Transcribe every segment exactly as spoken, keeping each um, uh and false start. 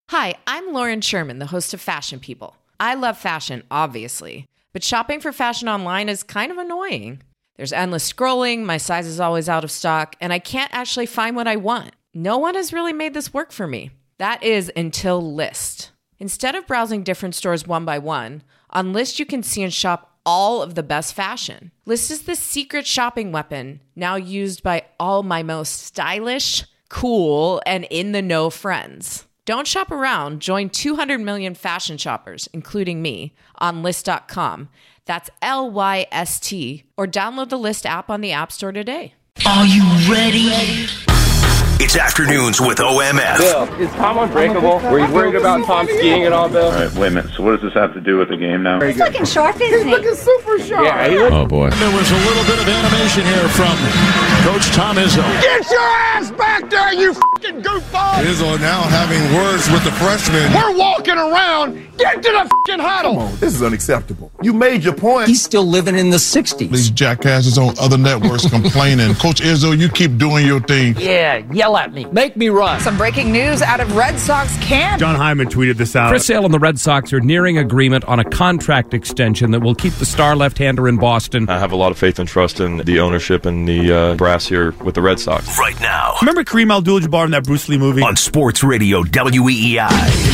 Hi, I'm Lauren Sherman, the host of Fashion People. I love fashion, obviously, but shopping for fashion online is kind of annoying. There's endless scrolling, my size is always out of stock, and I can't actually find what I want. No one has really made this work for me. That is until Lyst. Instead of browsing different stores one by one, on Lyst you can see and shop all of the best fashion. Lyst is the secret shopping weapon, now used by all my most stylish, cool, and in-the-know friends. Don't shop around. Join two hundred million fashion shoppers, including me, on Lyst dot com. That's L Y S T. Or download the Lyst app on the App Store today. Are you ready? It's Afternoons with O M F. Bill, is Tom unbreakable? Were you worried about Tom skiing at all, Bill? All right, wait a minute. So what does this have to do with the game now? He's looking sharp, isn't he? He's looking super sharp. Yeah, he looked- oh, boy. There was a little bit of animation here from Coach Tom Izzo. Get your ass back there, you f***ing goofball! Izzo now having words with the freshman. We're walking around. Get to the f***ing huddle. Come on, this is unacceptable. You made your point. He's still living in the sixties. These jackasses on other networks complaining. Coach Izzo, you keep doing your thing. Yeah, yell at me. Make me run. Some breaking news out of Red Sox camp. John Hyman tweeted this out. Chris Sale and the Red Sox are nearing agreement on a contract extension that will keep the star left-hander in Boston. I have a lot of faith and trust in the ownership and the uh, brass here with the Red Sox. Right now. Remember Kareem Abdul-Jabbar in that Bruce Lee movie? On Sports Radio W E E I.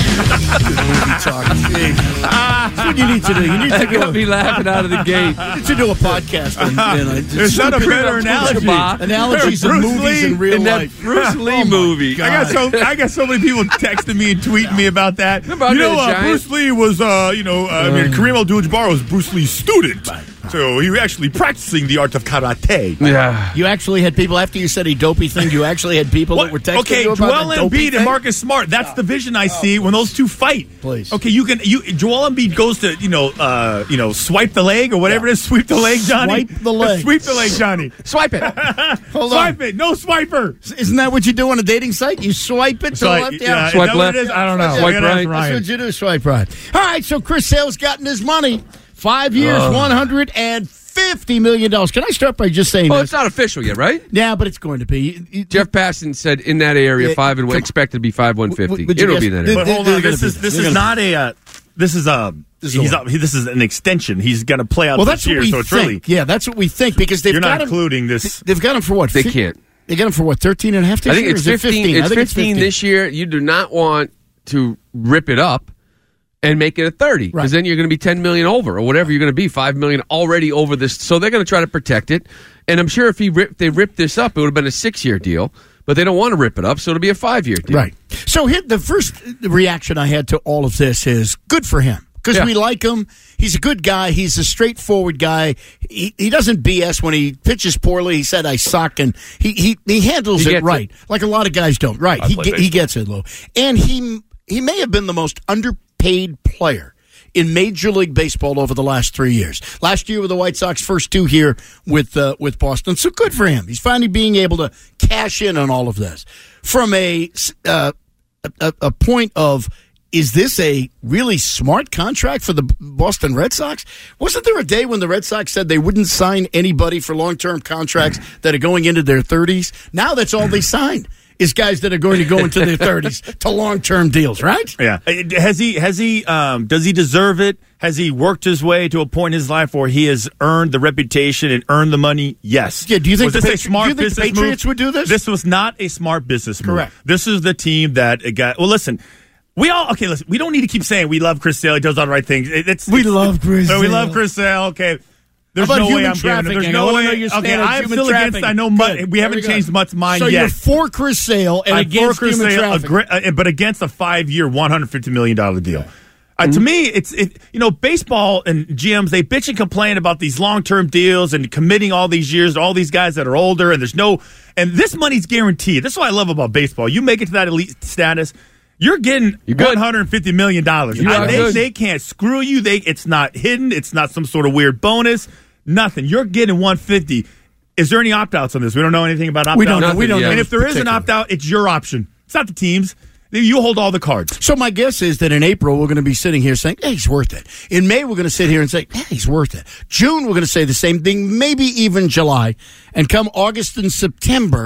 That's what you need to do. You need to go. Be laughing out of the gate. You need to do a podcast. And, and, uh, There's not a better analogy. Analogies of movies Lee in real in that life. Bruce Lee oh movie. I got so I got so many people texting me and tweeting me about that. Remember you know, the uh, Bruce Lee was, uh, you know, uh, I mean, Kareem Abdul-Jabbar was Bruce Lee's student. So he was actually practicing the art of karate. Yeah. You actually had people, after you said a dopey thing, you actually had people What? that were texting okay, you about Joel the dopey Embiid thing? and Marcus Smart. That's the vision I see when those two fight. Please. Okay, you can. You Joel Embiid goes to you know uh, you know swipe the leg or whatever yeah. it is. Sweep the leg, Johnny. Swipe the leg. Sweep the leg, Johnny. Swipe it. Hold Swipe on. it. No swiper. Isn't that what you do on a dating site? You swipe it to So the I- left. yeah, Swipe is that left. What it is? I don't know. Swipe I gotta ask right. Ryan. That's what you do. Swipe right. All right. So Chris Sale's gotten his money. Five years, Uh. one hundred fifty million dollars. Can I start by just saying Well, this? it's not official yet, right? Yeah, but it's going to be. You- you- Jeff Passan said in that area, Yeah, five and come- expected to be five one fifty. Would you It'll guess- be that Th- area. But hold They're on. gonna This be is there. this They're is gonna- not a. Uh, this is a. This is He's a up, he, this is an extension. He's going to play out well, this that's what year, we so it's think. really. Yeah, that's what we think because they've You're got not him, including this. They've got him for what? They Fif- can't. They got him for what? thirteen and a half this I think year? it's Or is it fifteen. I It's think fifteen this year. You do not want to rip it up and make it a thirty because Right. then you're going to be ten million over or whatever you're going to be, five million already over this. So they're going to try to protect it. And I'm sure if he ripped, they ripped this up, it would have been a six-year deal. But they don't want to rip it up, so it'll be a five-year deal. Right. So here, the first reaction I had to all of this is good for him. Because Yeah. we like him. He's a good guy. He's a straightforward guy. He, he doesn't B S when he pitches poorly. He said, I suck. And he, he, he handles He it gets right. it. Like a lot of guys don't. Right. I He, play ge- he baseball. gets it, Lou. And he, he may have been the most underpaid player in Major League Baseball over the last three years. Last year with the White Sox, first two here with uh, with Boston. So good for him. He's finally being able to cash in on all of this. From a, uh, a, a point of, is this a really smart contract for the Boston Red Sox? Wasn't there a day when the Red Sox said they wouldn't sign anybody for long-term contracts that are going into their thirties? Now that's all they signed. Is guys that are going to go into their thirties to long-term deals, right? Yeah. Has he, has he, um, does he deserve it? Has he worked his way to a point in his life where he has earned the reputation and earned the money? Yes. Yeah, do you think was the this Patri- a smart do you think the business Patriots move? would do this? This was not a smart business move. Correct. This is the team that got, well, listen, we all, okay, listen, we don't need to keep saying we love Chris Sale. He does all the right things. It, it's, We it's, love Chris So we Sale. love Chris Sale. Okay. There's How about no way human I'm giving him. There's trafficking? I no wanna know way. your Okay, stand on I'm human still against, trafficking. I know, Good. but we haven't Very good. changed much mind so yet. you're for Chris Sale and I'm against for Chris human Sale, trafficking. agree- uh, but against a five-year, one hundred fifty million dollars deal. Uh, to me, it's it. You know, baseball and G Ms, they bitch and complain about these long-term deals and committing all these years to all these guys that are older, and there's no. And this money's guaranteed. That's what I love about baseball. You make it to that elite status, you're getting one hundred fifty million dollars. You are they, good. they can't screw you. They it's not hidden. It's not some sort of weird bonus. Nothing. You're getting one hundred fifty. Is there any opt-outs on this? We don't know anything about opt-outs. We don't know. We don't know. And if there is an opt-out, it's your option. It's not the team's. You hold all the cards. So my guess is that in April, we're going to be sitting here saying, hey, he's worth it. In May, we're going to sit here and say, hey, he's worth it. June, we're going to say the same thing, maybe even July. And come August and September,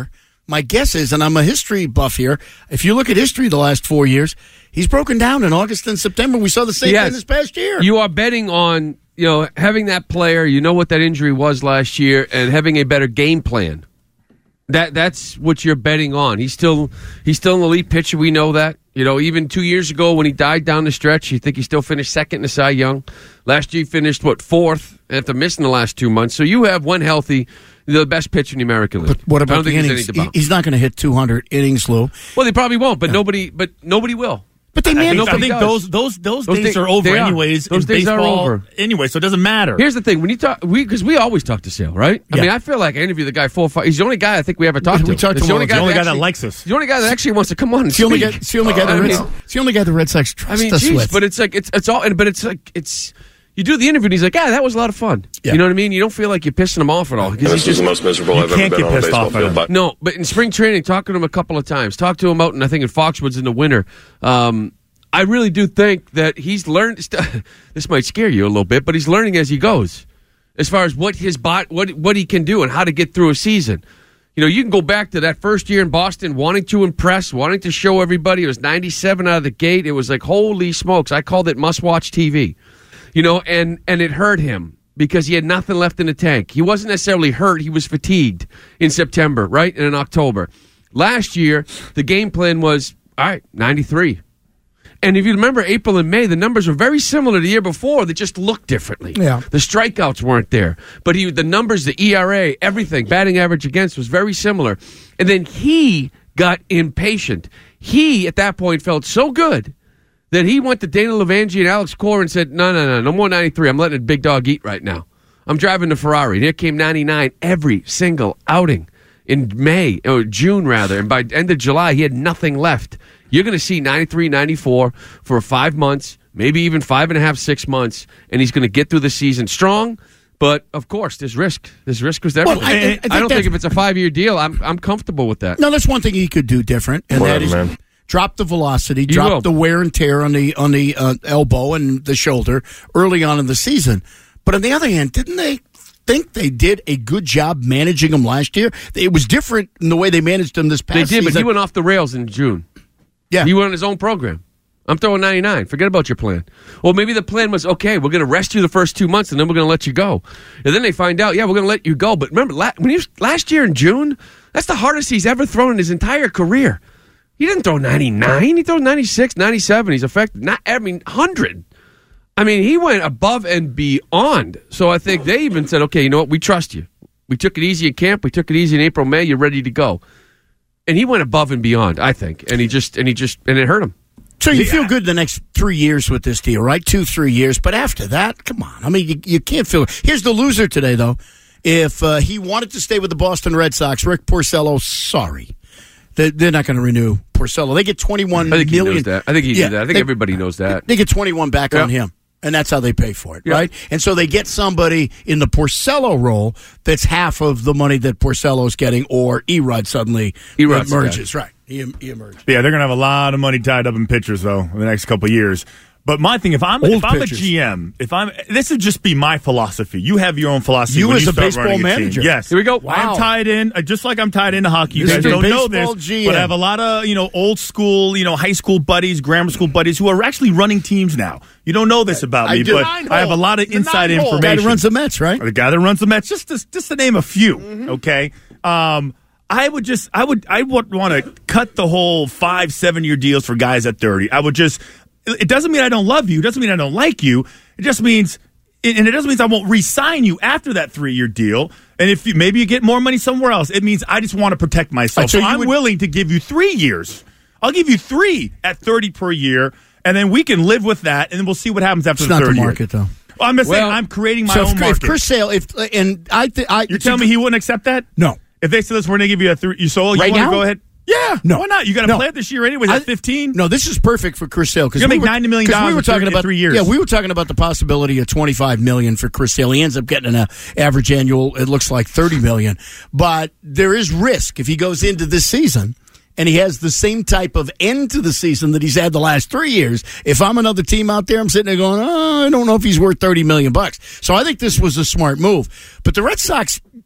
my guess is, and I'm a history buff here, if you look at history the last four years, he's broken down in August and September. We saw the same Yes. thing this past year. You are betting on, you know, having that player, you know what that injury was last year, and having a better game plan. That that's what you're betting on. He's still he's still an elite pitcher. We know that. You know, even two years ago when he died down the stretch, you think he still finished second in the Cy Young. Last year he finished, what, fourth after missing the last two months. So you have one healthy, the best pitcher in the American League. But what I about don't the think there's innings? any debate. He- He's not going to hit two hundred innings, Lou. Well, they probably won't, but nobody but nobody will. But they I manage. think, I nobody think does. those those those, Those days thi- are over they are. anyways. Those in days are baseball over. anyway, so it doesn't matter. Here's the thing: when you talk, we because we always talk to Sale, right? I Yeah. mean, I feel like I interview the guy four or five. He's the only guy I think we ever talked We to. talk to It's him the all only the guy, the only that guy that actually- likes us. The only guy that actually wants to come on and It's the only guy. speak. It's the only guy. The I Red, mean- it's the only guy the Red Sox I trust mean, us geez, with. but it's like it's it's all, but it's like it's. You do the interview, and he's like, "Yeah, that was a lot of fun." Yeah. You know what I mean? You don't feel like you're pissing him off at all. because This he's is just the most miserable You I've ever can't been get on a pissed baseball off at field. him. But no. But in spring training, talking to him a couple of times, talked to him out, and I think in Foxwoods in the winter. Um, I really do think that he's learned. This might scare you a little bit, but he's learning as he goes, as far as what his bot, what what he can do, and how to get through a season. You know, you can go back to that first year in Boston, wanting to impress, wanting to show everybody. It was ninety-seven out of the gate. It was like, holy smokes! I called it must-watch T V. You know, and and it hurt him because he had nothing left in the tank. He wasn't necessarily hurt; he was fatigued in September, right, and in October. Last year, the game plan was all right, ninety-three. And if you remember April and May, the numbers were very similar to the year before. They just looked differently. Yeah. The strikeouts weren't there. But he, the numbers, the E R A, everything, batting average against was very similar. And then he got impatient. He, at that point, felt so good that he went to Dana Lavangi and Alex Cora and said, no, no, no, no more ninety-three. I'm letting a big dog eat right now. I'm driving the Ferrari. There came ninety-nine every single outing in May, or June, rather. And by the end of July, he had nothing left. You're going to see ninety-three, ninety-four for five months, maybe even five and a half, six months, and he's going to get through the season strong. But, of course, there's risk. There's risk with everything. Well, I- I- I think I don't that's- think if it's a five-year deal, I'm I'm comfortable with that. No, that's one thing he could do different, and Whatever, that is man. drop the velocity, You drop will. the wear and tear on the on the uh, elbow and the shoulder early on in the season. But on the other hand, didn't they think they did a good job managing him last year? It was different in the way they managed him this past They did, season. but he went off the rails in June. yeah, He went on his own program. I'm throwing ninety-nine. Forget about your plan. Well, maybe the plan was, okay, we're going to rest you the first two months, and then we're going to let you go. And then they find out, yeah, we're going to let you go. But remember, la- when he was, last year in June, that's the hardest he's ever thrown in his entire career. He didn't throw ninety-nine. He threw ninety-six, ninety-seven. He's effective. Not, I mean, one hundred. I mean, he went above and beyond. So I think they even said, okay, you know what? We trust you. We took it easy in camp. We took it easy in April, May. You're ready to go. And he went above and beyond, I think. And he just, and he just, and it hurt him. So you feel good the next three years with this deal, right? Two, three years. But after that, come on. I mean, you, you can't feel. Here's the loser today, though. If uh, he wanted to stay with the Boston Red Sox, Rick Porcello, sorry. They, they're not going to renew Porcello. They get twenty-one I think million. he knows that. I think he Yeah, knew that. I think they- everybody knows that. They get twenty-one back Yeah. on him. And that's how they pay for it, Yeah. right? And so they get somebody in the Porcello role that's half of the money that Porcello's getting, or Erod suddenly Erod's emerges. Right. He, he emerges. Yeah, they're going to have a lot of money tied up in pitchers, though, in the next couple of years. But my thing, if I'm Old if I'm pitchers. a G M, if I'm this would just be my philosophy. You have your own philosophy. You when as you a start baseball running a team. manager. Yes. Here we go. I am Wow. tied in, uh, just like I'm tied into hockey. You This guys is a don't know baseball this, G M. but I have a lot of you know old school, you know high school buddies, grammar school buddies who are actually running teams now. You don't know this about I me, do. but Nine I have a hole. lot of The inside nine hole. information. Guy that runs the Mets, right? The guy that runs the Mets, just to, just to name a few. Mm-hmm. Okay. Um, I would just, I would, I would want to cut the whole five, seven year deals for guys at thirty. I would just. It doesn't mean I don't love you. It doesn't mean I don't like you. It just means, and it doesn't mean I won't re-sign you after that three-year deal. And if you, maybe you get more money somewhere else, it means I just want to protect myself. Right, so so you I'm would- willing to give you three years. I'll give you three at thirty per year, and then we can live with that, and then we'll see what happens after It's the not third the market, year. though. Well, I'm just saying Well, I'm creating my So own if, if market. Chris Sale, if and I, th- I You're telling me he wouldn't accept that? No. If they said, "Listen, we're going to give you a three," you so you Right want to now? go ahead? Yeah. No. Why not? You got to No. play it this year anyways. At fifteen. No, this is perfect for Chris Sale because You're gonna we make were- ninety million 'cause we dollars were in three- talking in about three years. Yeah, we were talking about the possibility of twenty-five million for Chris Sale. He ends up getting an average annual. It looks like thirty million, but there is risk if he goes into this season. And he has the same type of end to the season that he's had the last three years. If I'm another team out there, I'm sitting there going, oh, I don't know if he's worth thirty million bucks. So I think this was a smart move. But the Red Sox,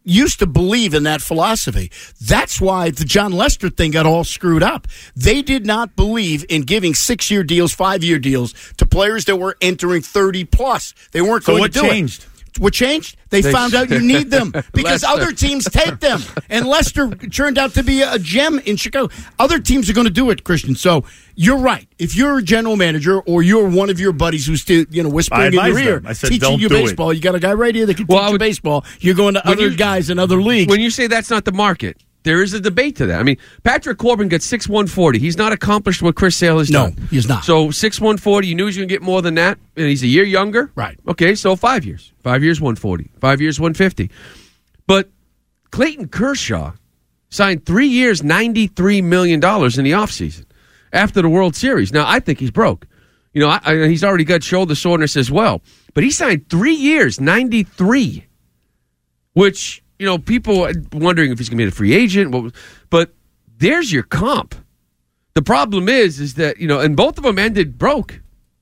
used to believe in that philosophy. That's why the John Lester thing got all screwed up. They did not believe in giving six-year deals, five-year deals to players that were entering thirty plus. They weren't so going what to do changed? it. What changed? They They- found out you need them because Lester. other teams take them. And Lester turned out to be a gem in Chicago. Other teams are going to do it, Christian. So you're right. If you're a general manager or you're one of your buddies who's still, you know, I whispering in your advised ear, them. I said, teaching "Don't you do it." baseball, you got a guy right here that can Well, teach I you would- baseball. You're going to When other you- guys in other leagues. When you say that's not the market, there is a debate to that. I mean, Patrick Corbin gets six one forty. He's not accomplished what Chris Sale has No, done. he's not. So six one forty, you knew he was going to get more than that, and he's a year younger. Right. Okay, so five years. Five years, one forty. Five years, one fifty. But Clayton Kershaw signed three years, ninety-three million dollars in the offseason after the World Series. Now, I think he's broke. You know, I, I, he's already got shoulder soreness as well. But he signed three years, ninety-three, which, you know, people are wondering if he's going to be a free agent. What was, but there's your comp. The problem is, is that, you know, and both of them ended broke.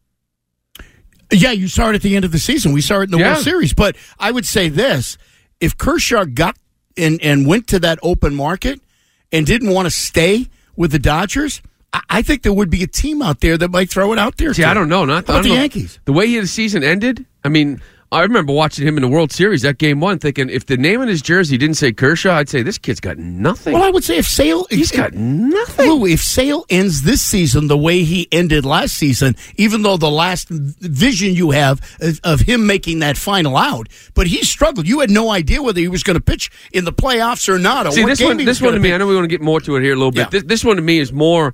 Yeah, you saw it at the end of the season. We saw it in the Yeah. World Series. But I would say this. If Kershaw got and, and went to that open market and didn't want to stay with the Dodgers, I, I think there would be a team out there that might throw it out there. See, to I him. don't know. Not How I about don't the know. Yankees. The way the season ended, I mean, I remember watching him in the World Series, that game one, thinking if the name on his jersey didn't say Kershaw, I'd say this kid's got nothing. Well, I would say if Sale... He's got nothing. Lou, if Sale ends this season the way he ended last season, even though the last vision you have of, of him making that final out, but he struggled. You had no idea whether he was going to pitch in the playoffs or not. Or See, what this game one, he this was one to gonna me, pitch. I know we want to get more to it here a little bit. Yeah. This, this one to me is more...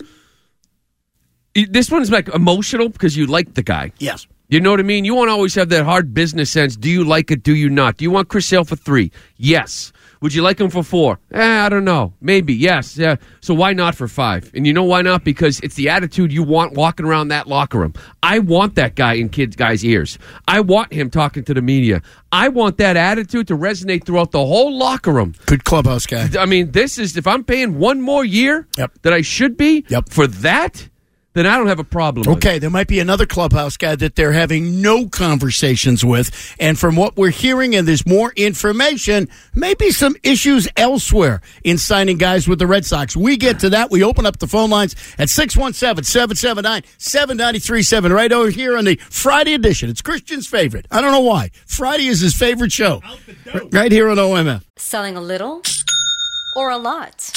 This one's like emotional because you like the guy. Yes. You know what I mean? You won't always have that hard business sense. Do you like it? Do you not? Do you want Chris Sale for three? Yes. Would you like him for four? Eh, I don't know. Maybe. Yes. Yeah. So why not for five? And you know why not? Because it's the attitude you want walking around that locker room. I want that guy in kids' guys' ears. I want him talking to the media. I want that attitude to resonate throughout the whole locker room. Good clubhouse guy. I mean, this is, if I'm paying one more year Yep. that I should be Yep. for that, then I don't have a problem with it. Okay, there might be another clubhouse guy that they're having no conversations with. And from what we're hearing, and there's more information, maybe some issues elsewhere in signing guys with the Red Sox. We get to that. We open up the phone lines at six one seven, seven seven nine, seven nine three seven right over here on the Friday edition. It's Christian's favorite. I don't know why. Friday is his favorite show. Right here on O M F. Selling a little or a lot?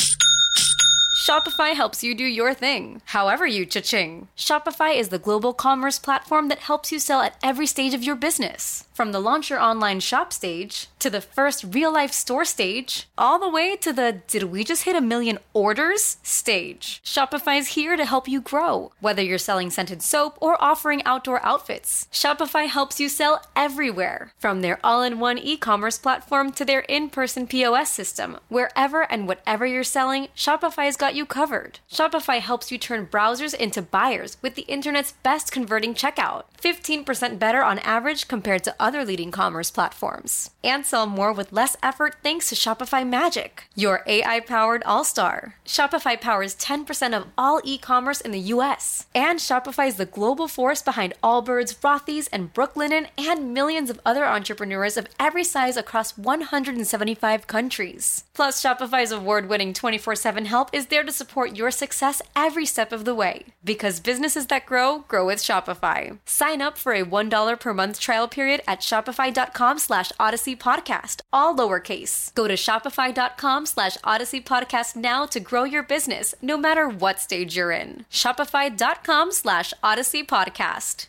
Shopify helps you do your thing, however you cha-ching. Shopify is the global commerce platform that helps you sell at every stage of your business. From the launch your online shop stage, to the first real-life store stage, all the way to the did we just hit a million orders stage. Shopify's here to help you grow. Whether you're selling scented soap or offering outdoor outfits, Shopify helps you sell everywhere. From their all-in-one e-commerce platform to their in-person P O S system, wherever and whatever you're selling, Shopify's got you covered. Shopify helps you turn browsers into buyers with the internet's best converting checkout. fifteen percent better on average compared to other leading commerce platforms. And sell more with less effort thanks to Shopify Magic, your A I-powered all-star. Shopify powers ten percent of all e-commerce in the U S. And Shopify is the global force behind Allbirds, Rothy's, and Brooklinen, and millions of other entrepreneurs of every size across one hundred seventy-five countries. Plus, Shopify's award-winning twenty-four seven help is there to support your success every step of the way. Because businesses that grow, grow with Shopify. Sign up for a one dollar per month trial period at shopify.com slash Odyssey Podcast, all lowercase. Go to shopify.com slash Odyssey Podcast now to grow your business, no matter what stage you're in. Shopify.com slash Odyssey Podcast.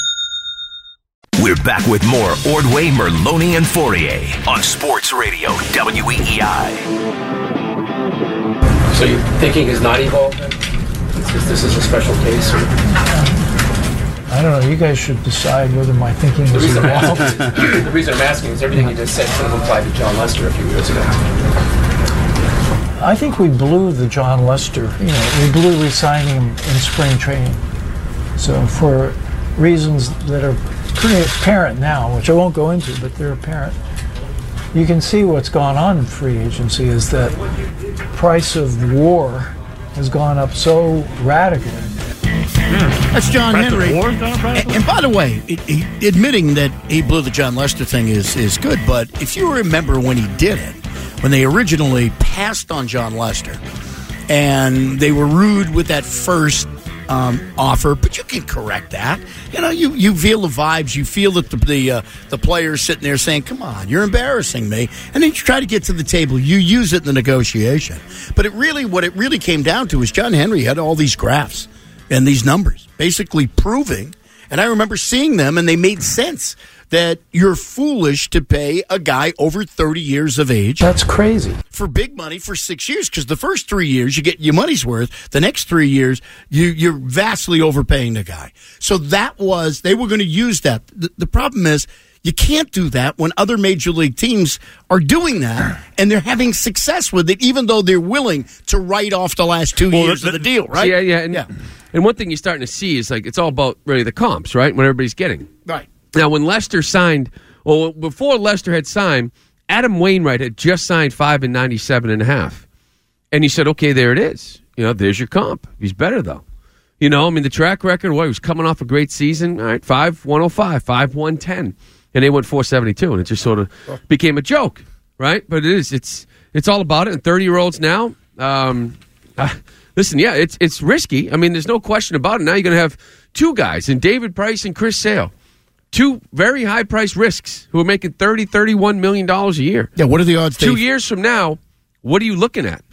We're back with more Ordway, Merloni, and Fourier on Sports Radio W E E I. So your thinking is not evolved then? This, this is a special case? Or? I don't know. You guys should decide whether my thinking The is reason, I'm evolved. asking, the reason I'm asking is everything you just said could have applied to John Lester a few years ago. I think we blew the John Lester. You know, we blew re-signing him in spring training. So for reasons that are pretty apparent now, which I won't go into, but they're apparent. You can see what's gone on in free agency is that price of war has gone up so radically. That's John Price of Henry. war has gone up radically? And, and by the way, it, he, admitting that he blew the John Lester thing is, is good, but if you remember when he did it, when they originally passed on John Lester, and they were rude with that first um, offer, but you can correct that. You know, you, you feel the vibes. You feel that the the, uh, the players sitting there saying, come on, you're embarrassing me. And then you try to get to the table. You use it in the negotiation. But it really, what it really came down to is John Henry had all these graphs and these numbers basically proving, and I remember seeing them, and they made sense, that you're foolish to pay a guy over thirty years of age. That's crazy. For big money for six years, because the first three years, you get your money's worth. The next three years, you, you're vastly overpaying the guy. So that was, they were going to use that. The, the problem is, you can't do that when other major league teams are doing that, and they're having success with it, even though they're willing to write off the last two well, years the, of the deal, right? Yeah, yeah. And, yeah. and one thing you're starting to see is, like, it's all about really the comps, right? What everybody's getting. Right. Now, when Lester signed, well, before Lester had signed, Adam Wainwright had just signed five and ninety-seven and a half. And he said, okay, there it is. You know, there's your comp. He's better, though. You know, I mean, the track record, well, he was coming off a great season. All right, five one oh five, five one ten. And they went four seventy-two, and it just sort of became a joke, right? But it is. It's it's all about it. And thirty-year-olds now, um, uh, listen, yeah, it's it's risky. I mean, there's no question about it. Now you're going to have two guys, in David Price and Chris Sale. Two very high-priced risks who are making thirty, thirty-one million dollars a year. Yeah, what are the odds? Two years from now, what are you looking at?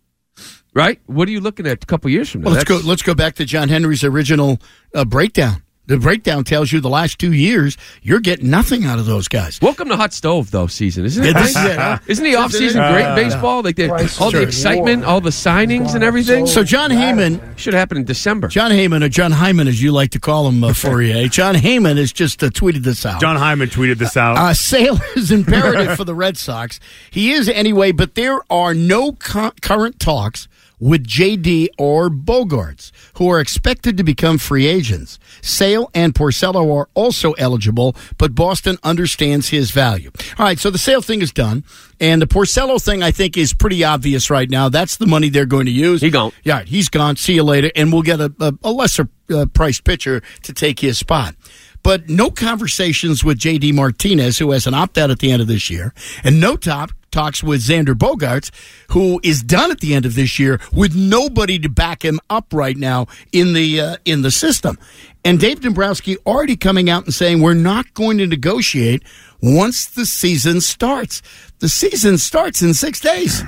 Right? What are you looking at a couple years from now? Well, let's go. Let's go back to John Henry's original uh, breakdown. The breakdown tells you the last two years you're getting nothing out of those guys. Welcome to hot stove though season, isn't it? Yeah, this is it, huh? Isn't the off season great in baseball? Like the, all the excitement, all the signings and everything. So John Heyman should happen in December. John Heyman, or John Hyman, as you like to call him, uh, Fourier. John Heyman has just uh, tweeted this out. John Hyman tweeted this out. Uh, Sale is imperative for the Red Sox. He is anyway, but there are no co- current talks with J D or Bogaerts, who are expected to become free agents. Sale and Porcello are also eligible, but Boston understands his value. All right, so the Sale thing is done, and the Porcello thing, I think, is pretty obvious right now. That's the money they're going to use. He gone. Yeah, he's gone. See you later, and we'll get a, a, a lesser uh, priced pitcher to take his spot. But no conversations with J D Martinez, who has an opt-out at the end of this year, and no top talks with Xander Bogaerts, who is done at the end of this year with nobody to back him up right now in the uh, in the system. And Dave Dombrowski already coming out and saying we're not going to negotiate once the season starts. The season starts in six days.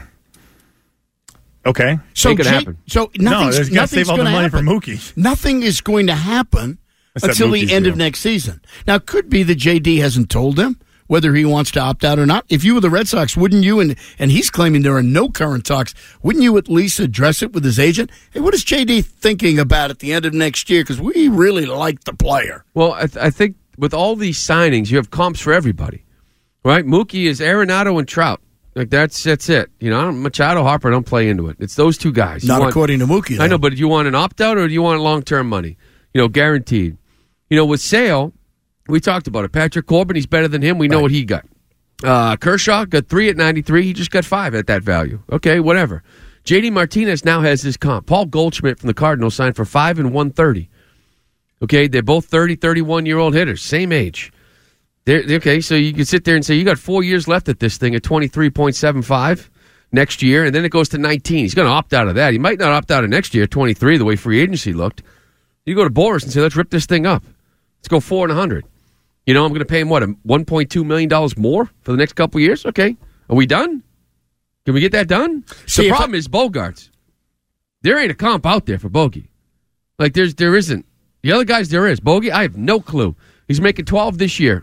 Okay, so make it J- happen. So no, nothing's, got to save all the money happen. for Mookie. Nothing is going to happen Except until Mookie's the end deal. of next season. Now, it could be that J D hasn't told him whether he wants to opt out or not. If you were the Red Sox, wouldn't you, and, and he's claiming there are no current talks, wouldn't you at least address it with his agent? Hey, what is J D thinking about at the end of next year? Because we really like the player. Well, I, th- I think with all these signings, you have comps for everybody, right? Mookie is Arenado and Trout. Like, that's that's it. You know, I don't, Machado, Harper don't play into it. It's those two guys. Not You want, according to Mookie, though. I know, but do you want an opt-out or do you want long-term money? You know, guaranteed. You know, with Sale, we talked about it. Patrick Corbin, he's better than him. We know Right. what he got. Uh, Kershaw got three at ninety-three. He just got five at that value. Okay, whatever. J D Martinez now has his comp. Paul Goldschmidt from the Cardinals signed for five and one thirty. Okay, they're both thirty, thirty-one-year-old hitters, same age. They're, okay, so you can sit there and say, you got four years left at this thing at twenty-three point seven five next year, and then it goes to nineteen. He's going to opt out of that. He might not opt out of next year at twenty-three, the way free agency looked. You go to Boris and say, let's rip this thing up. Let's go four and a hundred. You know, I'm going to pay him, what, one point two million dollars more for the next couple of years? Okay. Are we done? Can we get that done? See, the if problem I- is Bogaerts. There ain't a comp out there for Bogey. Like, there's, there isn't. The other guys, there is. Bogey, I have no clue. He's making twelve this year.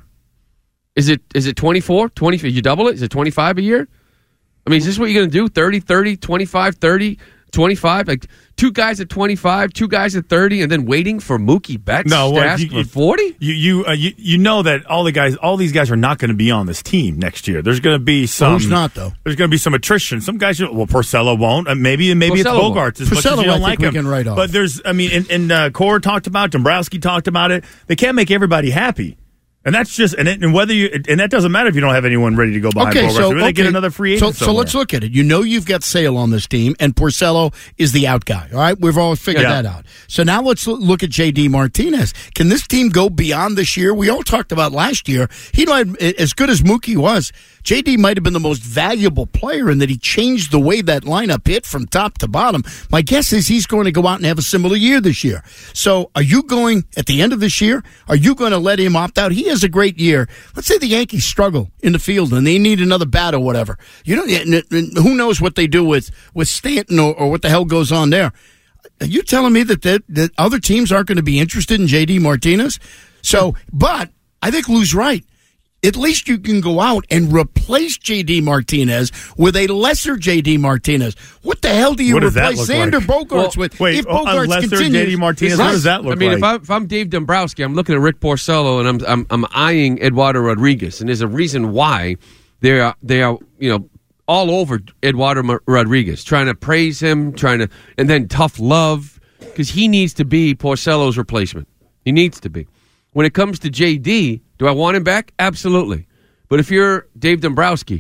Is it is it twenty-four? twenty, you double it? Is it twenty-five a year? I mean, is this what you're going to do? thirty, thirty, twenty-five, thirty, twenty-five? Like, two guys at twenty-five, two guys at thirty, and then waiting for Mookie Betts No, to well, ask you- for you- forty? You you, uh, you you know that all the guys, all these guys are not going to be on this team next year. There's going to be some. Who's not, though? There's going to be some attrition. Some guys, well, Porcello won't. Uh, maybe maybe it's Porcello won't. Bogaerts as much Porcello, as you don't I like think we him. can write off. But there's, I mean, and, and uh, Core talked about, Dombrowski talked about it. They can't make everybody happy. And that's just, and, it, and whether you, and that doesn't matter if you don't have anyone ready to go behind Okay, Bogaerts. so Maybe okay. they get another free so, agent. so somewhere. let's look at it. You know you've got Sale on this team, and Porcello is the out guy. All right, we've all figured Yeah. that out. So now let's l- look at J D Martinez. Can this team go beyond this year? We all talked about last year. He know as good as Mookie was. J D might have been the most valuable player in that he changed the way that lineup hit from top to bottom. My guess is he's going to go out and have a similar year this year. So are you going, at the end of this year, are you going to let him opt out? He has a great year. Let's say the Yankees struggle in the field and they need another bat or whatever. You know, who knows what they do with, with Stanton or, or what the hell goes on there. Are you telling me that, that, that other teams aren't going to be interested in J D Martinez? So, but I think Lou's right. At least you can go out and replace J D Martinez with a lesser J D Martinez. What the hell do you replace Xander like? Bogaerts well, with? Wait, if Bogaerts a lesser continues, J D Martinez, what does that look like? I mean, like? if, I, if I'm Dave Dombrowski, I'm looking at Rick Porcello and I'm I'm, I'm eyeing Eduardo Rodriguez, and there's a reason why they are they are you know all over Eduardo Rodriguez, trying to praise him, trying to, and then tough love because he needs to be Porcello's replacement. He needs to be. When it comes to J D, do I want him back? Absolutely. But if you're Dave Dombrowski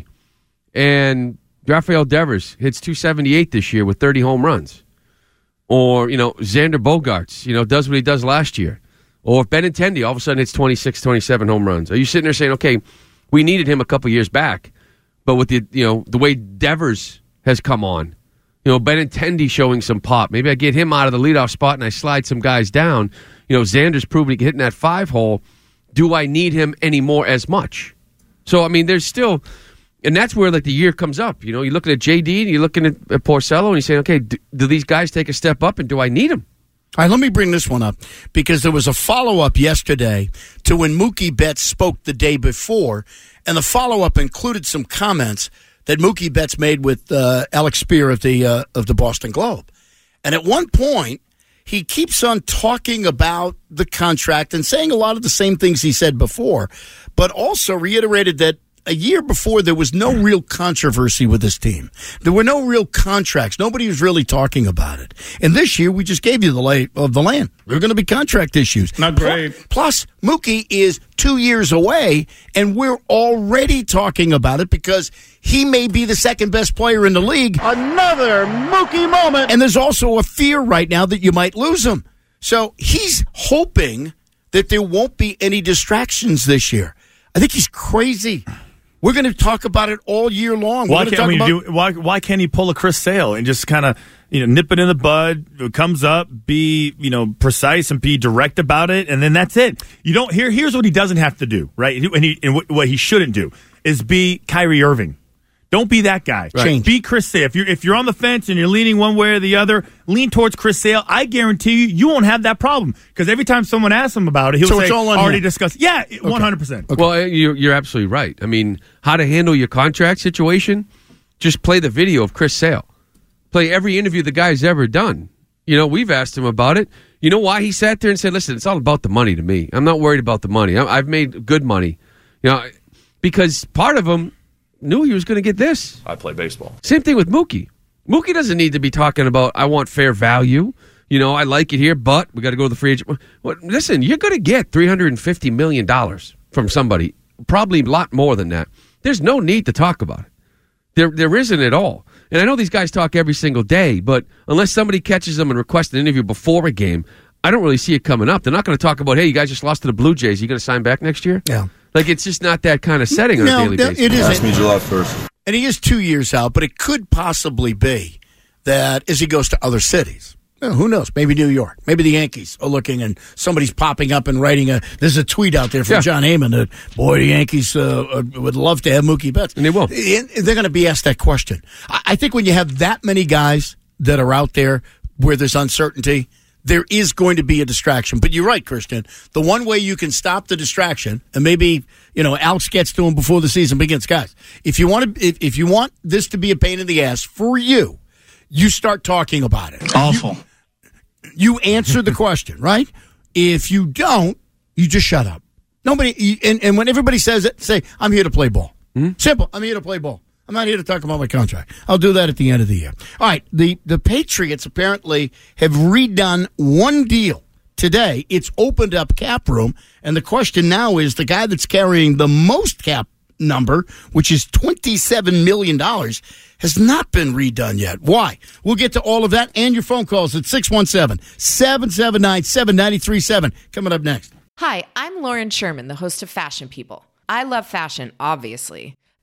and Rafael Devers hits two seventy-eight this year with thirty home runs, or, you know, Xander Bogaerts, you know, does what he does last year, or if Benintendi all of a sudden hits twenty-six, twenty-seven home runs, are you sitting there saying, okay, we needed him a couple years back, but with the, you know, the way Devers has come on, you know, Benintendi showing some pop, maybe I get him out of the leadoff spot and I slide some guys down. You know, Xander's proven he can hit in that five hole. Do I need him anymore as much? So, I mean, there's still, and that's where, like, the year comes up. You know, you're looking at J D and you're looking at, at Porcello and you're saying, okay, do, do these guys take a step up and do I need them? All right, let me bring this one up because there was a follow-up yesterday to when Mookie Betts spoke the day before, and the follow-up included some comments that Mookie Betts made with uh, Alex Spear of the uh, of the Boston Globe. And at one point, he keeps on talking about the contract and saying a lot of the same things he said before, but also reiterated that a year before there was no real controversy with this team. There were no real contracts. Nobody was really talking about it. And this year, we just gave you the lay of the land. There are going to be contract issues. Not great. Plus, Mookie is two years away, and we're already talking about it because he may be the second best player in the league. Another Mookie moment. And there's also a fear right now that you might lose him. So he's hoping that there won't be any distractions this year. I think he's crazy. We're going to talk about it all year long. Why can't, I mean, about- do, why, why can't he pull a Chris Sale and just kind of, you know, nip it in the bud, it comes up, be, you know, precise and be direct about it, and then that's it. You don't here. Here's what he doesn't have to do, right? And, he, and what, what he shouldn't do is be Kyrie Irving. Don't be that guy. Right. Be Chris Sale. If you're if you're on the fence and you're leaning one way or the other, lean towards Chris Sale. I guarantee you, you won't have that problem because every time someone asks him about it, he'll so say, it's all on "Already him. discussed." Yeah, one hundred percent. Well, you're you're absolutely right. I mean, how to handle your contract situation? Just play the video of Chris Sale. Play every interview the guy's ever done. You know, we've asked him about it. You know why he sat there and said, "Listen, it's all about the money to me. I'm not worried about the money. I've made good money." You know, because part of him knew he was going to get this. I play baseball. Same thing with Mookie. Mookie doesn't need to be talking about, I want fair value. You know, I like it here, but we got to go to the free agent. Well, listen, you're going to get three hundred fifty million dollars from somebody. Probably a lot more than that. There's no need to talk about it. There, there isn't at all. And I know these guys talk every single day, but unless somebody catches them and requests an interview before a game, I don't really see it coming up. They're not going to talk about, hey, you guys just lost to the Blue Jays. Are you going to sign back next year? Yeah. Like, it's just not that kind of setting on no, a daily no, basis. It Ask me July first. And he is two years out, but it could possibly be that as he goes to other cities, well, who knows? Maybe New York. Maybe the Yankees are looking and somebody's popping up and writing a, there's a tweet out there from yeah. John Heyman that, boy, the Yankees uh, would love to have Mookie Betts. And they will. And they're going to be asked that question. I think when you have that many guys that are out there where there's uncertainty, there is going to be a distraction. But you're right, Christian. The one way you can stop the distraction, and maybe, you know, Alex gets to him before the season begins, guys, if you want to, if, if you want this to be a pain in the ass for you, you start talking about it. Awful. You, you answer the question, right? If you don't, you just shut up. Nobody, and, and when everybody says it, say, I'm here to play ball. Mm-hmm. Simple. I'm here to play ball. I'm not here to talk about my contract. I'll do that at the end of the year. All right, the, the Patriots apparently have redone one deal today. It's opened up cap room, and the question now is the guy that's carrying the most cap number, which is twenty-seven million dollars, has not been redone yet. Why? We'll get to all of that and your phone calls at six one seven, seven seven nine, seven nine three seven. Coming up next. Hi, I'm Lauren Sherman, the host of Fashion People. I love fashion, obviously. But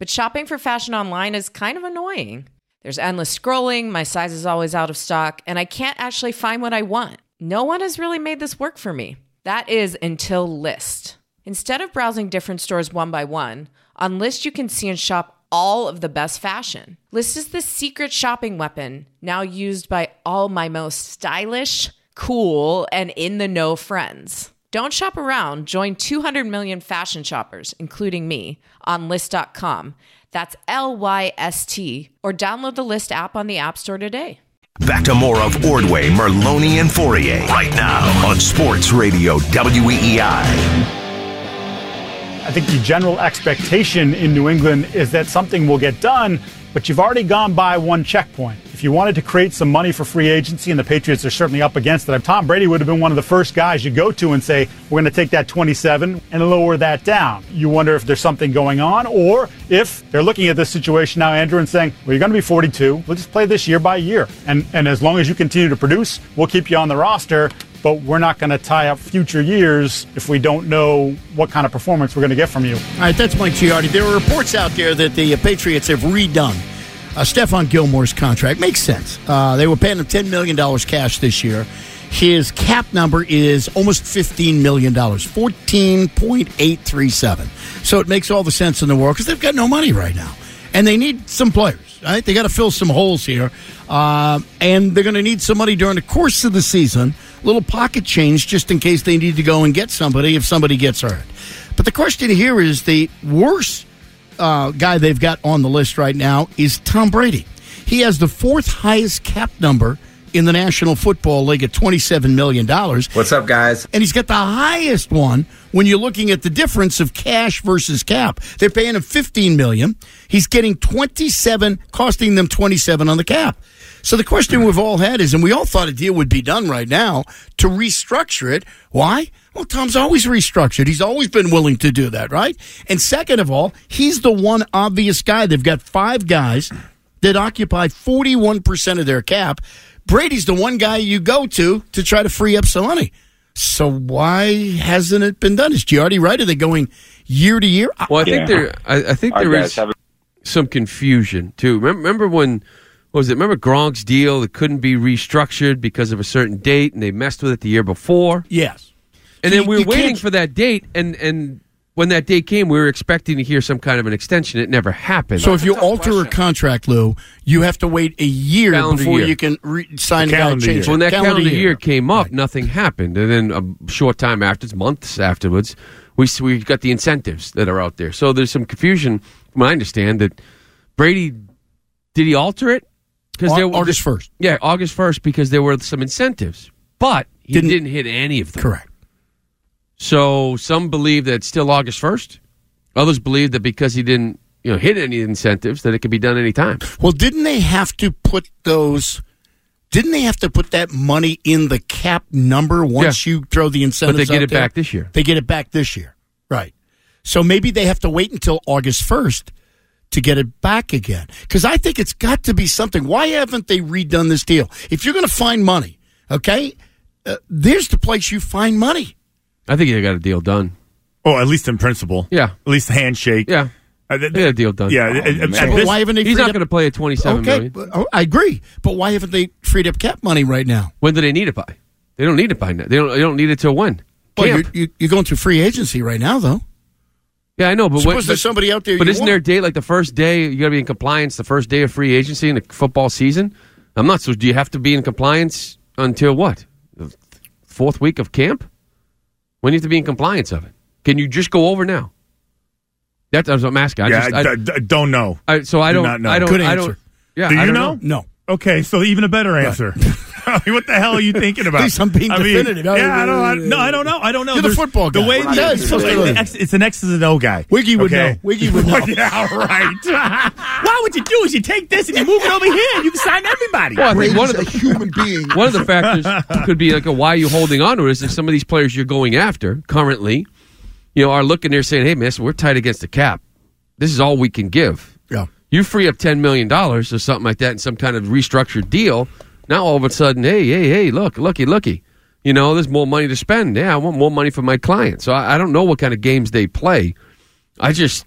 But shopping for fashion online is kind of annoying. There's endless scrolling, my size is always out of stock, and I can't actually find what I want. No one has really made this work for me. That is until Lyst. Instead of browsing different stores one by one, on Lyst you can see and shop all of the best fashion. Lyst is the secret shopping weapon, now used by all my most stylish, cool, and in-the-know friends. Don't shop around. Join two hundred million fashion shoppers, including me, on Lyst dot com. That's L Y S T, or download the Lyst app on the App Store today. Back to more of Ordway, Merloni, and Fourier right now on Sports Radio W E E I. I think the general expectation in New England is that something will get done, but you've already gone by one checkpoint. If you wanted to create some money for free agency, and the Patriots are certainly up against it, Tom Brady would have been one of the first guys you go to and say, we're going to take that twenty-seven and lower that down. You wonder if there's something going on, or if they're looking at this situation now, Andrew, and saying, well, you're going to be forty-two. We'll just play this year by year. And, and as long as you continue to produce, we'll keep you on the roster. But we're not going to tie up future years if we don't know what kind of performance we're going to get from you. All right, that's Mike Giardi. There are reports out there that the Patriots have redone uh, Stephon Gilmore's contract. Makes sense. Uh, they were paying him ten million dollars cash this year. His cap number is almost fifteen million dollars, fourteen point eight three seven. So it makes all the sense in the world because they've got no money right now. And they need some players, right? They got to fill some holes here. Uh, and they're going to need some money during the course of the season. Little pocket change just in case they need to go and get somebody if somebody gets hurt. But the question here is the worst uh, guy they've got on the list right now is Tom Brady. He has the fourth highest cap number in the National Football League at twenty-seven million dollars. What's up, guys? And he's got the highest one when you're looking at the difference of cash versus cap. They're paying him fifteen million dollars. He's getting twenty-seven, costing them twenty-seven on the cap. So the question we've all had is, and we all thought a deal would be done right now to restructure it. Why? Well, Tom's always restructured. He's always been willing to do that, right? And second of all, he's the one obvious guy. They've got five guys that occupy forty-one percent of their cap. Brady's the one guy you go to to try to free up some money. So why hasn't it been done? Is Giardi right? Are they going year to year? Well, I think yeah. there. I, I think there is a- some confusion too. Remember, remember when? What was it? Remember Gronk's deal that couldn't be restructured because of a certain date, and they messed with it the year before? Yes. And So then we you were waiting can't- for that date, and, and when that date came, we were expecting to hear some kind of an extension. It never happened. So if you alter a contract, Lou, you have to wait a year Calendar before year. you can re- sign a guy calendar change. year. When that calendar, Calendar year. came up, nothing happened. And then a short time afterwards, months afterwards, we we got the incentives that are out there. So there's some confusion, from what I understand, that Brady, did he alter it? Au- there August first. Yeah, August first, because there were some incentives. But he Didn't- didn't, hit any of them. Correct. So some believe that it's still August first. Others believe that because he didn't you know, hit any incentives, that it could be done any time. Well, didn't they have to put those... Didn't they have to put that money in the cap number once Yeah. you throw the incentives But they get out it there? back this year. They get it back this year. Right. So maybe they have to wait until August first to get it back again. Because I think it's got to be something. Why haven't they redone this deal? If you're going to find money, okay, uh, there's the place you find money. I think they got a deal done. Oh, at least in principle. Yeah. At least a handshake. Yeah. Uh, th- They got a deal done. Yeah. Oh, at- at- man. at But this- why haven't they He's freed not up- going to play at twenty-seven okay, million. but- oh, I agree. But why haven't they freed up cap money right now? When do they need it by? They don't need it by now. They don't. They don't need it till when? Well, you're, Camp. you- you're going through free agency right now, though. Yeah, I know, but Suppose what, there's but, somebody out there But you isn't want. there a date like the first day you got to be in compliance? The first day of free agency in the football season. I'm not. So do you have to be in compliance until what? The fourth week of camp? When do you have to be in compliance of it? Can you just go over now? That's what I'm asking. I yeah, just, I, I, d- d- don't know. I, so I Do don't. not know. I don't. Good I answer. don't. Yeah, Do I you don't know? No. Okay, so even a better answer. I mean, what the hell are you thinking about? At least I'm being I mean, definitive. yeah, I don't. I, no, I don't know. I don't know. You're the There's- football guy. The way We're the, not it's, supposed to know. an X, it's an X's and O guy. Wiggy would okay? know. Wiggy would know. Yeah, right. Why would you do is you take this and you move it over here. You can sign everybody. Well, I think one of the human being. one of the factors could be like, a, why are you holding on to it? Is if some of these players you're going after currently, you know, are looking there saying, "Hey, man, we're tight against the cap. This is all we can give." Yeah. You free up ten million dollars or something like that in some kind of restructured deal. Now all of a sudden, hey, hey, hey, look, looky, looky. You know, there's more money to spend. Yeah, I want more money for my client. So I, I don't know what kind of games they play. I just,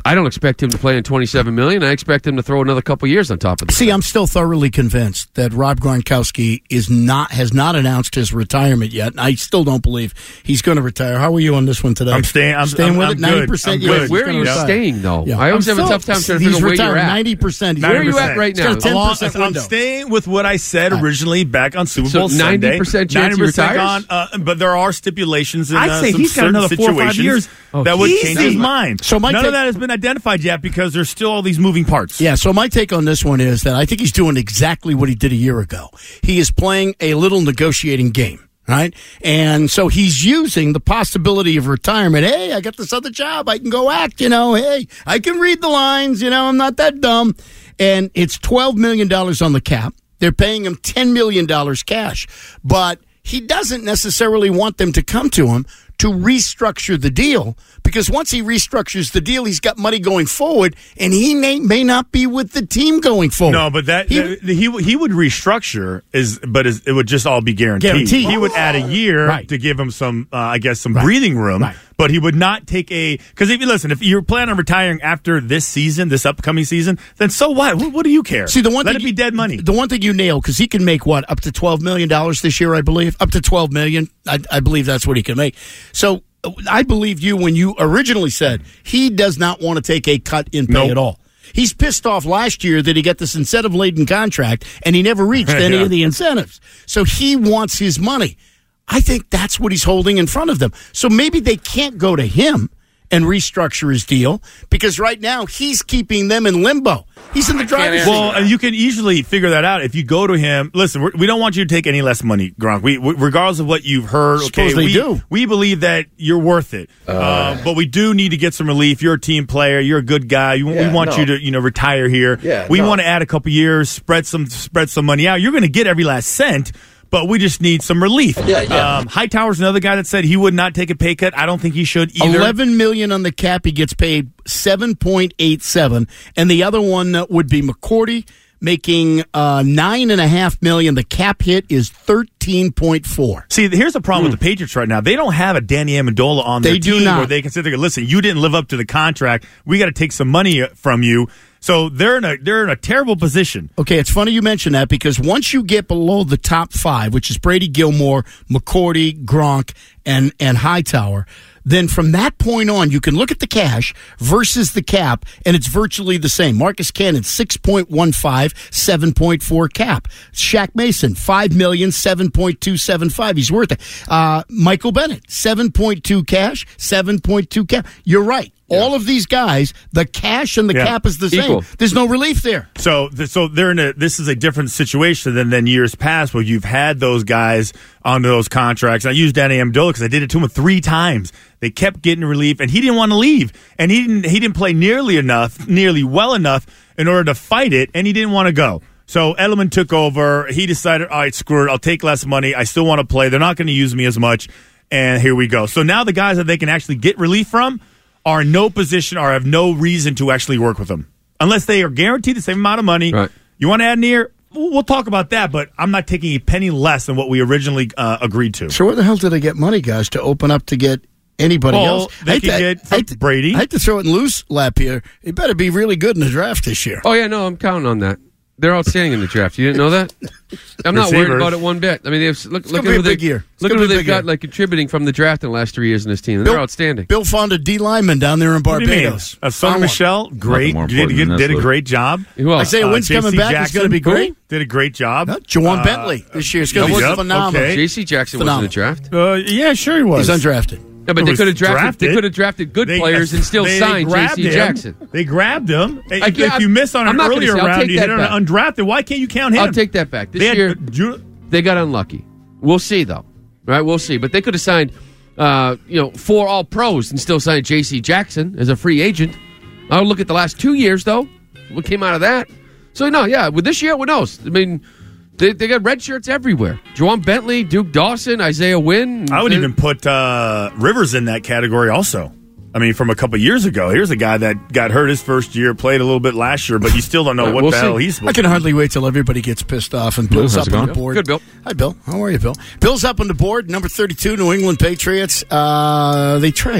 I don't expect him to play in twenty-seven million dollars. I expect him to throw another couple years on top of it. See, I'm still thoroughly convinced that Rob Gronkowski is not has not announced his retirement yet. I still don't believe he's going to retire. How are you on this one today? I'm staying. I'm staying I'm, with I'm it. Ninety percent. Where, where are you retire. staying though? Yeah. I always I'm have still, a tough time trying to he's figure where retired you're at. Ninety percent. Where are you at right now? Along, I'm staying with what I said originally back on Super Bowl so Sunday. ninety percent chance he retires. Gone, uh, but there are stipulations in I'd uh, say some he's got certain another four or five situations years. Oh, that would change his mind. So my none take- of that has been identified yet because there's still all these moving parts. Yeah, so my take on this one is that I think he's doing exactly what he did a year ago. He is playing a little negotiating game, right? And so he's using the possibility of retirement. Hey, I got this other job. I can go act, you know. Hey, I can read the lines, you know. I'm not that dumb. And it's twelve million dollars on the cap. They're paying him ten million dollars cash. But he doesn't necessarily want them to come to him to restructure the deal, because once he restructures the deal, he's got money going forward, and he may, may not be with the team going forward. No, but that he, that- he he would restructure, is, but is, it would just all be guaranteed. Guaranteed. He would add a year Right. to give him some, uh, I guess, some breathing room. Right. But he would not take a because if you listen, if you're planning on retiring after this season, this upcoming season, then so what? What, what do you care? See, the one let thing it be dead money. The one thing you nail, because he can make what, up to twelve million dollars this year, I believe, up to twelve million. I, I believe that's what he can make. So I believe you when you originally said he does not want to take a cut in pay Nope. at all. He's pissed off last year that he got this incentive-laden contract and he never reached any Yeah. of the incentives. So he wants his money. I think that's what he's holding in front of them. So maybe they can't go to him and restructure his deal, because right now he's keeping them in limbo. He's in the driver's seat. Well, and you can easily figure that out if you go to him. Listen, we're, we don't want you to take any less money, Gronk. We, we regardless of what you've heard, okay, Suppose they we, do. we believe that you're worth it. Uh, uh, but we do need to get some relief. You're a team player. You're a good guy. You, Yeah, we want no. you to, you know, retire here. Yeah, we no. want to add a couple years, spread some, spread some money out. You're going to get every last cent. But we just need some relief. Yeah, yeah. Um, Hightower's another guy that said he would not take a pay cut. I don't think he should either. Eleven million on the cap. He gets paid seven point eight seven, and the other one uh, would be McCourty, making uh, nine and a half million. The cap hit is thirteen point four. See, here's the problem with the Patriots right now. They don't have a Danny Amendola on their They do team not. where they can sit there and listen, you didn't live up to the contract. We got to take some money from you. So they're in a they're in a terrible position. Okay, it's funny you mention that, because once you get below the top five, which is Brady Gilmore, McCourty, Gronk, and and Hightower, then from that point on, you can look at the cash versus the cap, and it's virtually the same. Marcus Cannon, six point one five, seven point four cap. Shaq Mason, five million dollars, seven point two seven five. He's worth it. Uh, Michael Bennett, seven point two cash, seven point two cap. You're right. Yeah. All of these guys, the cash and the Yeah. cap is the Equal. same. There's no relief there. So, th- so they're in a. This is a different situation than than years past, where you've had those guys on those contracts. I used Danny Amendola because I did it to him three times. They kept getting relief, and he didn't want to leave, and he didn't. He didn't play nearly enough, nearly well enough in order to fight it, and he didn't want to go. So Edelman took over. He decided, all right, screw it. I'll take less money. I still want to play. They're not going to use me as much, and here we go. So now the guys that they can actually get relief from are in no position or have no reason to actually work with them unless they are guaranteed the same amount of money. Right. You want to add an ear? We'll we'll talk about that, but I'm not taking a penny less than what we originally uh, agreed to. So where the hell did they get money, guys, to open up to get anybody Well, else? they I hate could to- get I hate to- Brady. I hate to throw it in loose lap here. He better be really good in the draft this year. Oh, yeah, no, I'm counting on that. They're outstanding in the draft. You didn't know that? I'm not worried Receivers. about it one bit. I mean, they've, look, look gonna at be who a they, big year. It's look at gonna who be a they've big got year. like contributing from the draft in the last three years in this team. Bill- They're outstanding. Bill found a D lineman down there in What do you mean? Barbados. Uh, Sonny Found one. Michel, great, more did, important did, than did a this, great job. Who else? Isaiah Wynn's J C coming back. He's Jackson, going to be great. Did a great job. Uh, Jawan Uh, Bentley this year is going to be Yep, phenomenal. okay. J C Jackson was in the draft. Uh, yeah, sure he was. He's undrafted. Yeah, but He they was could have drafted, drafted. They could have drafted good They- players and still they signed J grabbed C him. Jackson. They grabbed him. If, I- if you miss on I'm an not gonna earlier say- I'll round, take you hit that on back. an undrafted. Why can't you count him? I'll take that back. This They had year, Ju- they got unlucky. We'll see, though. Right? We'll see. But they could have signed, uh, you know, four All Pros and still signed J C Jackson as a free agent. I'll look at the last two years, though. What came out of that? So no, yeah. With this year, who knows? I mean, they, they got red shirts everywhere. Jawan Bentley, Duke Dawson, Isaiah Wynn. I would even put uh, Rivers in that category also. I mean, from a couple years ago. Here's a guy that got hurt his first year, played a little bit last year, but you still don't know Uh, what we'll the see. hell he's supposed I can to do. hardly wait till everybody gets pissed off and Bill's how's up it on going? the board. Good, Bill. Hi, Bill. How are you, Bill? Bill's up on the board. Number thirty-two, New England Patriots. Uh, they trade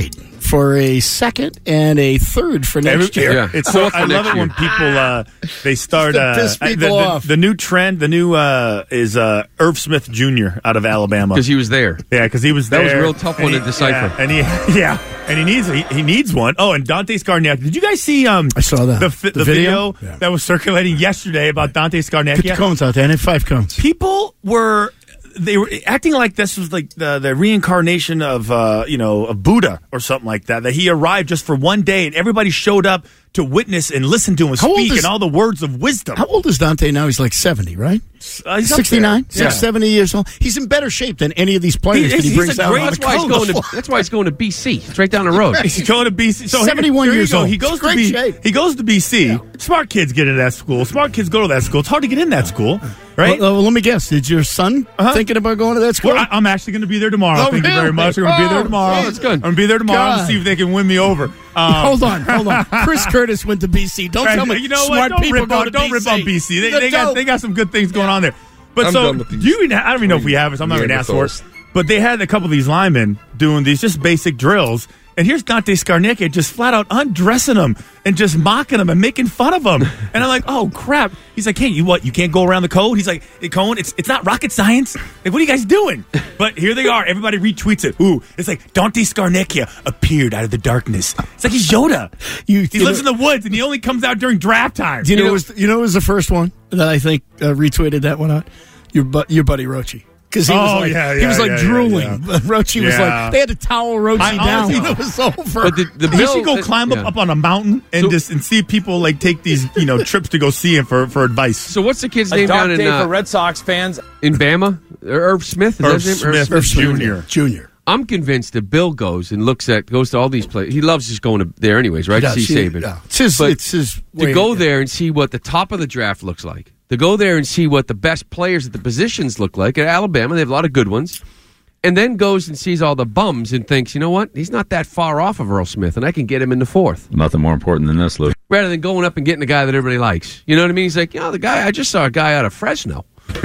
for a second and a third for next Every, year. Yeah. It's so I love it when people uh, they start uh, piss the, people the, off. the new trend. The new uh, is uh, Irv Smith Junior out of Alabama because he was there. Yeah, because he was that there. was a real tough one he, to decipher. Yeah, and he yeah, and he needs he, he needs one. Oh, and Dante Scarnecchia. Did you guys see? Um, I saw that the, the, the video, video? Yeah. that was circulating yesterday about Dante Scarnecchia. Get the cones out there. And five cones. People were. They were acting like this was like the, the reincarnation of uh, you know of Buddha or something like that. That he arrived just for one day and everybody showed up to witness and listen to him How speak is, and all the words of wisdom. How old is Dante now? He's like seventy, right? Uh, he's sixty-nine, yeah. seventy years old. He's in better shape than any of these players He- that he he's brings a out. great- on That's the why he's coast. going to. That's why he's going to B C. It's right down the road. He's going to B C. So here- seventy-one here you years go. old. He goes It's to great B. shape. He goes to B C. Smart kids get into that school. Smart kids go to that school. It's hard to get in that school, right? Well, uh, let me guess. Did your son Uh-huh. thinking about going to that school? Well, I, I'm actually going to be there tomorrow. Oh, Thank you very really? much. I'm going to be there Oh, tomorrow. oh, that's good. I'm going to be there tomorrow to God. see if they can win me over. Um, hold on, hold on. Chris Curtis went to B C. Don't Right, tell me you know smart what? Don't people rip go on, to don't B C. rip on B C. They, They're they got dope. they got some good things going on there. But I'm so done with these. do you even, I don't even know if we have it. So I'm not going to ask for it. But they had a couple of these linemen doing these just basic drills. And here's Dante Scarnecchia just flat out undressing them and just mocking them and making fun of them. And I'm like, oh, crap. He's like, hey, you what? You can't go around the code? He's like, hey, Cohen, it's it's not rocket science. Like, what are you guys doing? But here they are. Everybody retweets it. Ooh, it's like Dante Scarnecchia appeared out of the darkness. It's like he's Yoda. You, He you lives know, in the woods, and he only comes out during draft time. Do you, know, it was, you know, it was the first one that I think uh, retweeted that one out. Your bu- your buddy Rochi. Because he was Oh, like, yeah, he was yeah, like yeah, drooling. yeah, Rochi was Yeah. like, they had to towel Rochi I down. honestly- It was over. But the, the He bill, should go climb up, yeah. up on a mountain and So- just and see people like take these you know trips to go see him for, for advice. So what's the kid's A name dark down in day uh, for Red Sox fans. in Bama? Irv Smith. Is that Irv his name? Smith, Junior Junior. I'm convinced that Bill goes and looks at goes to all these places. He loves just going to there anyways, right? He To does. see He- Saban. yeah. It's his- But it's his to way- go there and see what the top of the draft looks like. To go there and see what the best players at the positions look like. At Alabama, they have a lot of good ones. And then goes and sees all the bums and thinks, you know what? He's not that far off of Earl Smith, and I can get him in the fourth. Nothing more important than this, Lou. Rather than going up and getting a guy that everybody likes. You know what I mean? He's like, you know, the guy, I just saw a guy out of Fresno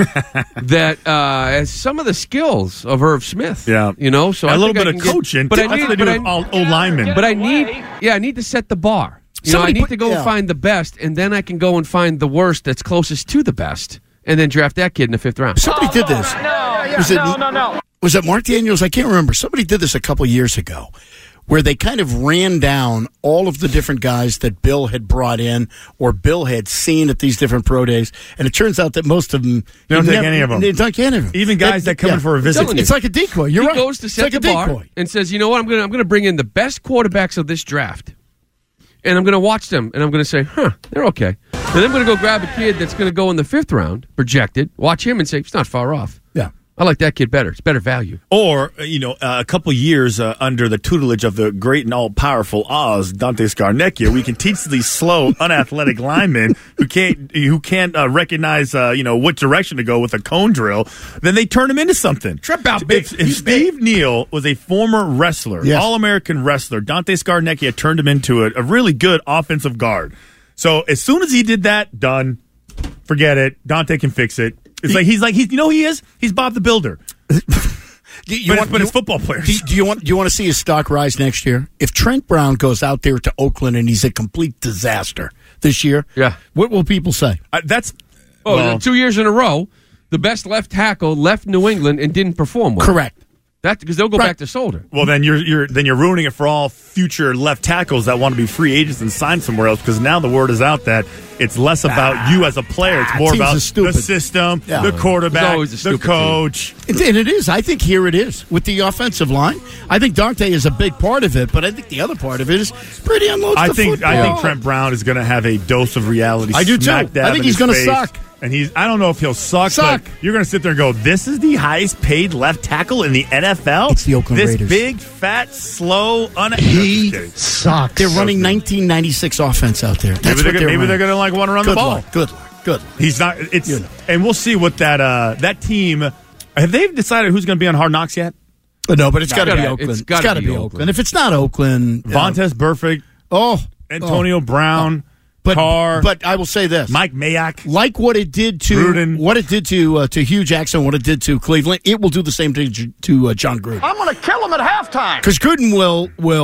that uh, has some of the skills of Irv Smith. Yeah. You know, so A I little think I bit of can get- coaching. But I That's need, what they do but with I, all old linemen. but I need, yeah, I need to set the bar. You know, I Somebody need put- to go yeah. and find the best, and then I can go and find the worst that's closest to the best, and then draft that kid in the fifth round. Somebody did this. No, Was it- no, no, no. Was it Mark Daniels? I can't remember. Somebody did this a couple years ago where they kind of ran down all of the different guys that Bill had brought in or Bill had seen at these different pro days. And it turns out that most of them... They don't he take never- any of them. They don't take any of them. Even guys that come in for a visit. It's, it's like a decoy. You're he right. goes to It's set like the a bar decoy. and says, you know what, I'm going to I'm going to bring in the best quarterbacks of this draft. And I'm going to watch them, and I'm going to say, huh, they're okay. Then I'm going to go grab a kid that's going to go in the fifth round, projected, watch him and say, he's not far off. Yeah. I like that kid better. It's better value. Or, uh, you know, uh, a couple years uh, under the tutelage of the great and all-powerful Oz, Dante Scarnecchia, we can teach these slow, unathletic linemen who can't who can't uh, recognize, uh, you know, what direction to go with a cone drill. Then they turn him into something. Trip out, If, big. if He's Steve Neal was a former wrestler, Yes. all-American wrestler, Dante Scarnecchia turned him into a, a really good offensive guard. So as soon as he did that, done. Forget it. Dante can fix it. It's like he's like he's you know who he is? He's Bob the Builder. Do you but, it's, but you- it's football players. Do, do you want do you want to see his stock rise next year? If Trent Brown goes out there to Oakland and he's a complete disaster this year, Yeah. what will people say? Uh, that's Oh, well, two years in a row, the best left tackle left New England and didn't perform well. Correct. That because they'll go Right. back to Solder. well, then you're you're then you're ruining it for all future left tackles that want to be free agents and sign somewhere else. Because now the word is out that it's less about you as a player; it's ah, more teams about are stupid. the system, Yeah. the There's quarterback, always a the stupid coach. And and it is. I think here it is with the offensive line. I think Dante is a big part of it, but I think the other part of it is pretty unloads I the think football. I think Trent Brown is going to have a dose of reality. I do too. smack dab I think in he's his gonna face. suck. And he's I don't know if he'll suck, Suck. but you're going to sit there and go, "This is the highest paid left tackle in the N F L." It's the Oakland this Raiders. big, fat, slow, un. He Kidding. sucked. They're running nineteen ninety-six offense out there. That's Maybe they're, what gonna- they're maybe running. they're going to like want to run Good the ball. luck. Good luck. Good luck. He's not. It's You know. and we'll see what that uh, that team. Have they decided who's going to be on Hard Knocks yet? But no, but it's It's got to be gotta- Oakland. it's It's gotta got to be be Oakland. Oakland. If it's not Oakland, uh, Vontaze Burfict, oh, Antonio oh. Brown, But, Carr, but I will say this: Mike Mayock. like what it did to Gruden. what it did to uh, to Hugh Jackson, what it did to Cleveland, it will do the same thing to, to uh, John Gruden. I'm going to kill him at halftime. Because Gruden will will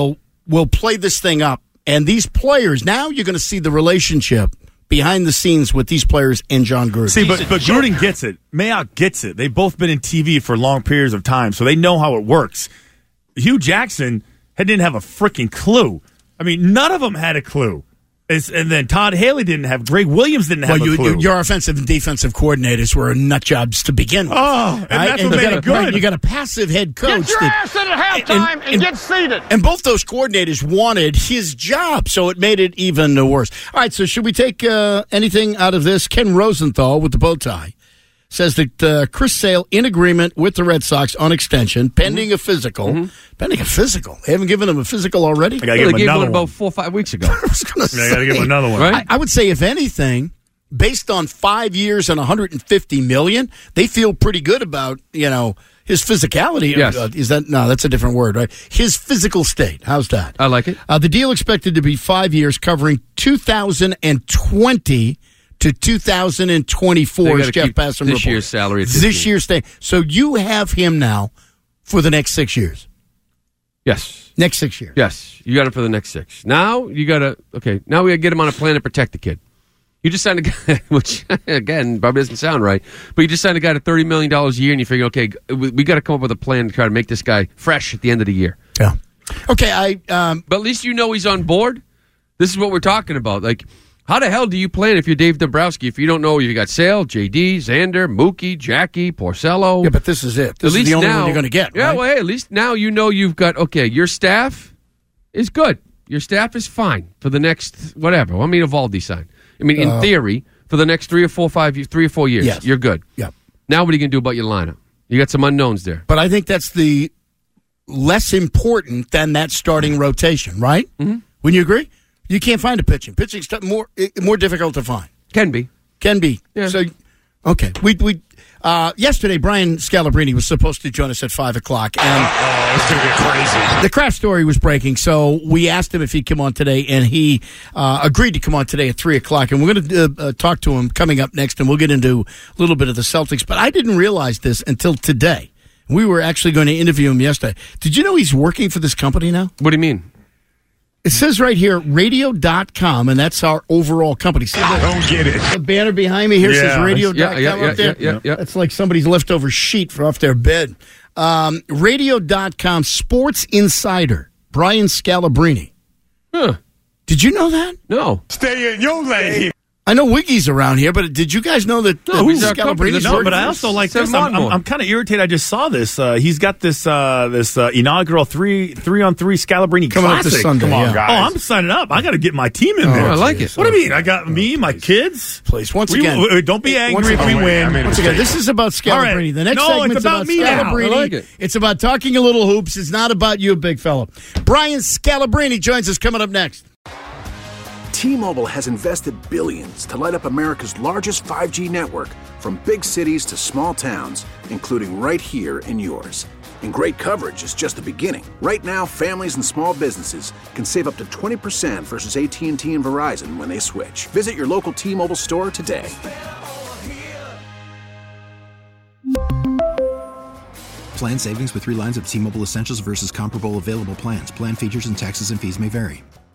will play this thing up. And these players, now you're going to see the relationship behind the scenes with these players and John Gruden. See, but, but Gruden gets it. Mayock gets it. They've both been in T V for long periods of time, so they know how it works. Hugh Jackson didn't have a freaking clue. I mean, none of them had a clue. It's, and then Todd Haley didn't have. Greg Williams didn't have well, you, a clue. Your offensive and defensive coordinators were nut jobs to begin with. Oh, and right? that's and what you made got it a, right, good. you got a passive head coach. Get your that, ass in at halftime and, and, and get seated. And both those coordinators wanted his job, so it made it even worse. All right, so should we take uh, anything out of this? Ken Rosenthal with the bow tie says that uh, Chris Sale in agreement with the Red Sox on extension, pending mm-hmm. a physical. Mm-hmm. Pending a physical. They haven't given him a physical already? I got to well, give him they gave another one one. about four or five weeks ago. I was going to say. I got to give him another one. Right? I, I would say, if anything, based on five years and one hundred fifty million dollars, they feel pretty good about, you know, his physicality. Yes. Uh, is that no? That's a different word, right? His physical state. How's that? I like it. Uh, the deal expected to be five years, covering two thousand twenty to two thousand twenty-four. As Jeff Bassam this reported. year's salary. At This year's stay. So you have him now for the next six years. Yes. Next six years. Yes. You got it for the next six. Now you got to. Okay. Now we got to get him on a plan to protect the kid. You just signed a guy, which again probably doesn't sound right, but you just signed a guy to thirty million dollars a year, and you figure, okay, we, we got to come up with a plan to try to make this guy fresh at the end of the year. Yeah. Okay. I. Um, but at least you know he's on board. This is what we're talking about. Like, how the hell do you plan if you're Dave Dombrowski if you don't know you got Sale, J D, Xander, Mookie, Jackie, Porcello? Yeah, but this is it. This at is the only now, one you're going to get. Yeah. Right? Well, hey, at least now you know you've got. Okay, your staff is good. Your staff is fine for the next whatever. Well, I mean, Evaldi signed. I mean, in Uh, theory, for the next three or four, five, three or four years, Yes. you're good. Yeah. Now, what are you going to do about your lineup? You got some unknowns there. But I think that's the less important than that starting rotation, right? Mm-hmm. Wouldn't you agree? You can't find a pitching. Pitching's t- more more difficult to find. Can be. Can be. Yeah. So, okay. We we uh, yesterday Brian Scalabrine was supposed to join us at five o'clock, and Oh, it's going to get crazy. the Kraft story was breaking. So we asked him if he'd come on today, and he uh, agreed to come on today at three o'clock. And we're going to uh, uh, talk to him coming up next, and we'll get into a little bit of the Celtics. But I didn't realize this until today. We were actually going to interview him yesterday. Did you know he's working for this company now? What do you mean? It says right here, radio dot com, and that's our overall company. See I the, don't get it. the banner behind me here Yeah. says radio dot com Yeah, yeah, up there. yeah, yeah, yeah. That's like somebody's leftover sheet for off their bed. Um, radio dot com, Sports Insider, Brian Scalabrine. Huh. Did you know that? No. Stay in your lane. I know Wiggy's around here, but did you guys know that No, uh, he's our company. Scalabrine's Let's No, working but I for also us? like Send this. him I'm, on I'm, more. I'm kind of irritated. I just saw this. Uh, he's got this uh, this uh, inaugural three three on three Scalabrine Coming up Classic. this Sunday, Come on, yeah. guys. Oh, I'm signing up. I got to get my team in Oh, there. I like it. What do you mean? I got me, my kids. Please, once We- again. we- don't be angry if we wait, win. I made a Once again, mistake. this is about Scalabrine. All right. The next No, segment's it's about me now. Scalabrine. I like it. It's about talking a little hoops. It's not about you, big fella. Brian Scalabrine joins us coming up next. T-Mobile has invested billions to light up America's largest five G network, from big cities to small towns, including right here in yours. And great coverage is just the beginning. Right now, families and small businesses can save up to twenty percent versus A T and T and Verizon when they switch. Visit your local T-Mobile store today. Plan savings with three lines of T-Mobile Essentials versus comparable available plans. Plan features and taxes and fees may vary.